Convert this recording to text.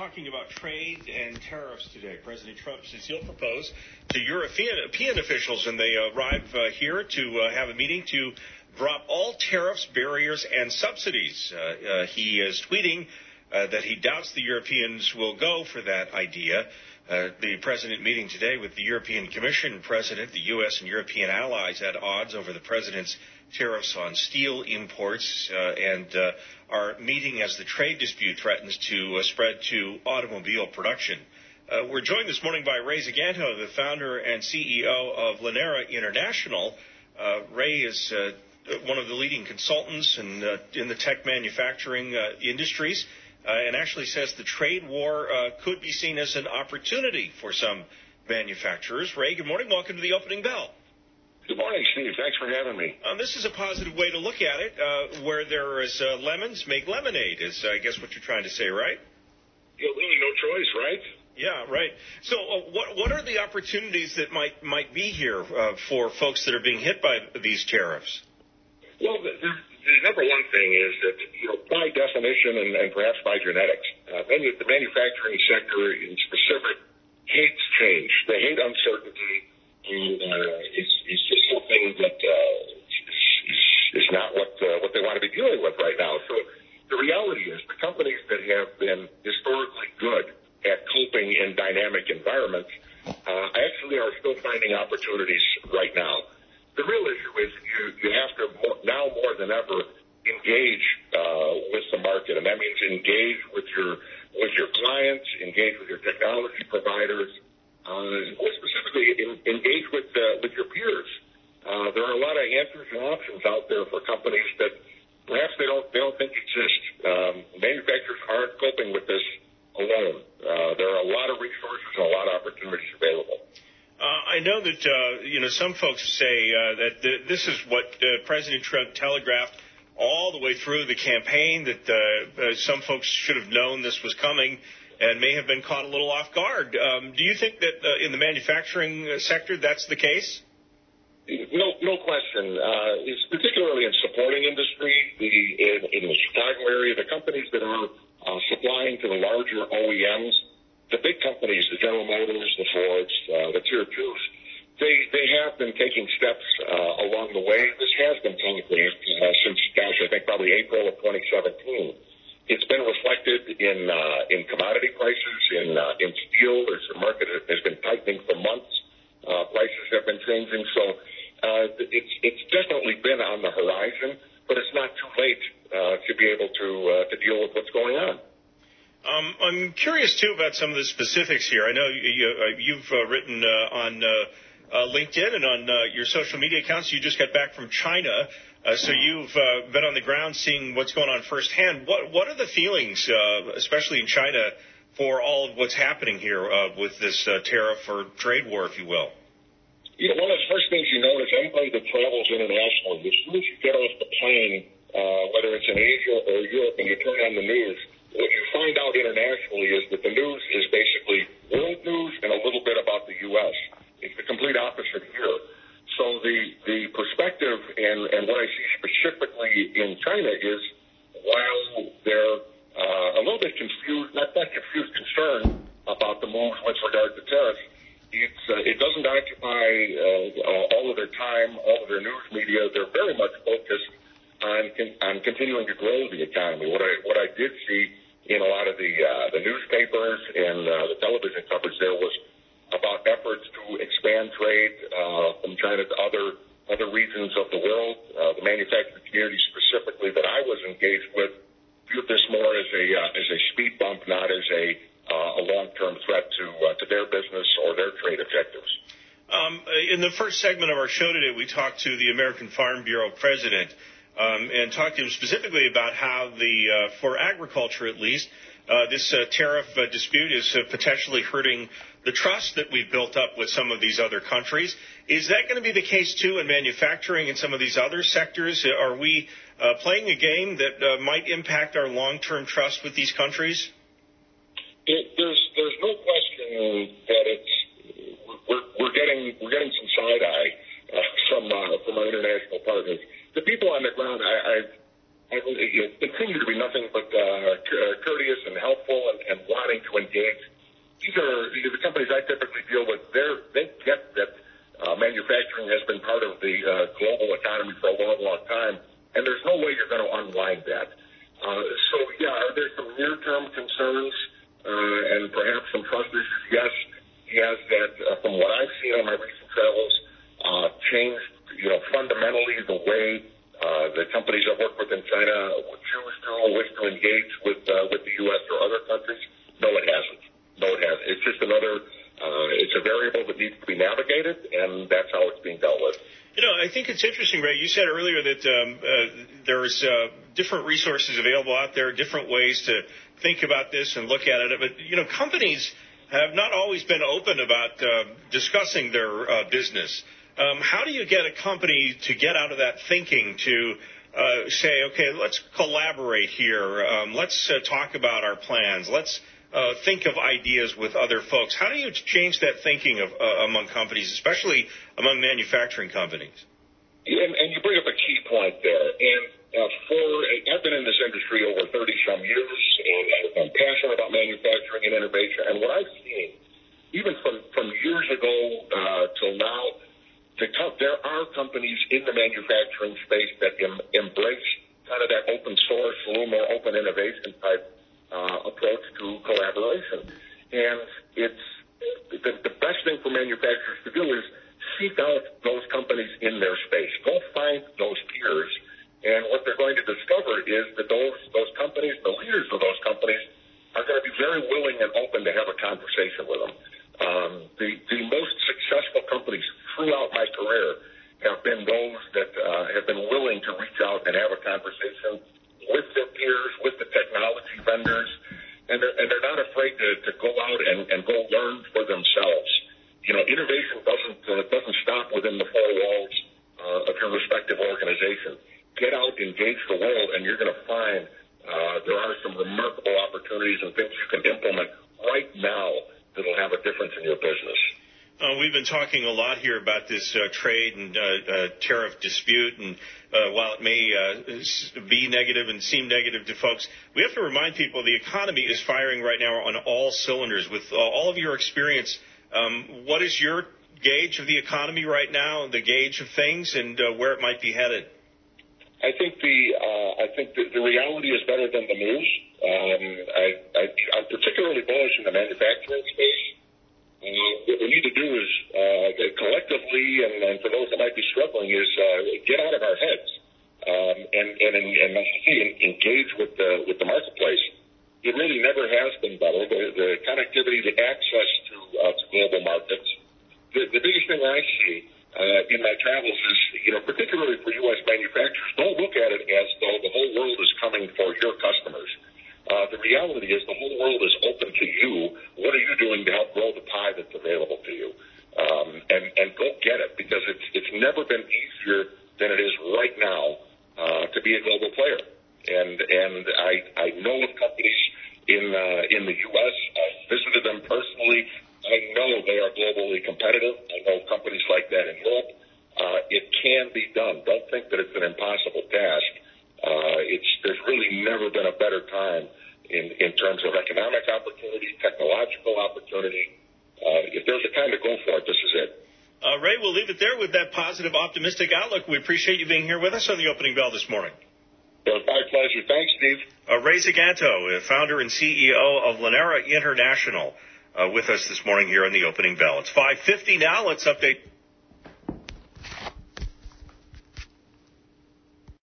talking about trade and tariffs today. President Trump says he'll propose to European officials, and they arrive here to have a meeting to drop all tariffs, barriers, and subsidies. He is tweeting that he doubts the Europeans will go for that idea. The president meeting today with the European Commission president, the U.S. and European allies at odds over the president's tariffs on steel imports and are meeting as the trade dispute threatens to spread to automobile production. We're joined this morning by Ray Zaganto, the founder and CEO of Llanera International. Ray is one of the leading consultants in the tech manufacturing industries. And actually says the trade war could be seen as an opportunity for some manufacturers. Ray, good morning. Welcome to the opening bell. Good morning, Steve. Thanks for having me. This is a positive way to look at it. Where there is lemons, make lemonade is, I guess, what you're trying to say, right? Yeah, really no choice, right? Yeah, right. So what are the opportunities that might be here for folks that are being hit by these tariffs? Well, the number one thing is that, by definition and perhaps by genetics, the manufacturing sector in specific hates change. They hate uncertainty, and it's just something that is not what they want to be dealing with right now. So the reality is the companies that have been historically good at coping in dynamic environments actually are still finding opportunities right now. The real issue is you have to now more than ever engage with the market, and that means engage with your clients, engage with your technology providers, more specifically engage with your peers. There are a lot of answers and options out there for companies that perhaps they don't think exist. Manufacturers aren't coping with this alone. There are a lot of resources and a lot of opportunities available. I know that, some folks say that this is what President Trump telegraphed all the way through the campaign, that some folks should have known this was coming and may have been caught a little off guard. Do you think that in the manufacturing sector that's the case? No question. It's particularly in supporting industry, in the Chicago area, the companies that are supplying to the larger OEMs, the big companies, the General Motors, the Fords, the Tier 2s, they have been taking steps along the way. This has been telegraphed since, I think probably April of 2017. It's been reflected in commodity prices, in steel. The market has been tightening for months. Prices have been changing. So it's definitely been on the horizon, but it's not too late to be able to deal with what's going on. I'm curious, too, about some of the specifics here. I know you've written on LinkedIn and on your social media accounts. You just got back from China, so you've been on the ground seeing what's going on firsthand. What are the feelings, especially in China, for all of what's happening here with this tariff or trade war, if you will? One of the first things you notice, anybody that travels internationally, as soon as you get off the plane, whether it's in Asia or Europe, and you turn on the news, what you find out internationally is that the news is basically world news and a little bit about the U.S. It's the complete opposite here. So the perspective and what I see specifically in China is while they're a little bit confused, not that confused, concerned about the moves with regard to tariffs, it doesn't occupy all of their time, all of their news media. They're very much focused on continuing to grow the economy. What I did see in a lot of the newspapers and the television coverage there was about efforts to expand trade from China to other regions of the world. The manufacturing community specifically that I was engaged with viewed this more as a speed bump, not as a long-term threat to their business or their trade objectives. In the first segment of our show today, we talked to the American Farm Bureau president and talked to him specifically about how for agriculture at least, this tariff dispute is potentially hurting the trust that we've built up with some of these other countries. Is that going to be the case, too, in manufacturing and some of these other sectors? Are we playing a game that might impact our long-term trust with these countries? There's no question that we're getting some side eye from our international partners. The people on the ground, I've continue to be nothing but courteous and helpful and wanting to engage. These are the companies I typically deal with. They get that manufacturing has been part of the global economy for a long, long time, and there's no way you're going to unwind that. Are there some near-term concerns and perhaps some trust issues? Yes, he has that, from what I've seen on my recent travels, changed, fundamentally the way the companies I've worked with in China would choose to or wish to engage with the U.S. or other countries. No, it hasn't. It's just it's a variable that needs to be navigated, and that's how it's being dealt with. I think it's interesting, Ray. You said earlier that there's different resources available out there, different ways to think about this and look at it. But, companies have not always been open about discussing their business. How do you get a company to get out of that thinking to say, okay, let's collaborate here. Let's talk about our plans. Let's think of ideas with other folks. How do you change that thinking among companies, especially among manufacturing companies? And you bring up a key point there. And I've been in this industry over 30-some years, and I'm passionate about manufacturing and innovation. And what I've seen, even from years ago till now, there are companies in the manufacturing space that embrace kind of that open source, a little more open innovation type approach to collaboration. And it's the best thing for manufacturers to do is seek out those companies in their space. Go find those peers. And what they're going to discover is that those companies, the leaders of those companies, are going to be very willing and open to have a conversation with them. The most successful companies throughout my career have been those that have been willing to reach out and have a conversation with their peers, with the technology vendors, and they're not afraid to go out and go learn for themselves. Innovation doesn't stop within the four walls of your respective organization. Get out, engage the world, and you're going to find there are some remarkable opportunities and things you can implement right now that'll have a difference in your business. We've been talking a lot here about this trade and tariff dispute, and while it may be negative and seem negative to folks, we have to remind people the economy is firing right now on all cylinders. With all of your experience, what is your gauge of the economy right now, the gauge of things, and where it might be headed? I think the reality is better than the news. I'm particularly bullish in the manufacturing space. What we need to do is collectively, and for those that might be struggling, is get out of our heads and engage with the marketplace. It really never has been better. The connectivity, the access to global markets. The biggest thing I see in my travels is, particularly for U.S. manufacturers, don't look at it as though the whole world is coming for your customers. The reality is the whole world is open to you. What are you doing to help grow the pie that's available to you? And go get it, because it's never been easier than it is right now to be a global player. And I know of companies in the U.S. I've visited them personally. I know they are globally competitive. I know companies like that in Europe. It can be done. Don't think that it's an impossible task. There's really never been a better time in terms of economic opportunity, technological opportunity. If there's a time to go for it, this is it. Ray, we'll leave it there with that positive, optimistic outlook. We appreciate you being here with us on the Opening Bell this morning. It was my pleasure. Thanks, Steve. Ray Zaganto, founder and CEO of Lenera International, with us this morning here on the Opening Bell. It's 5:50 now. Let's update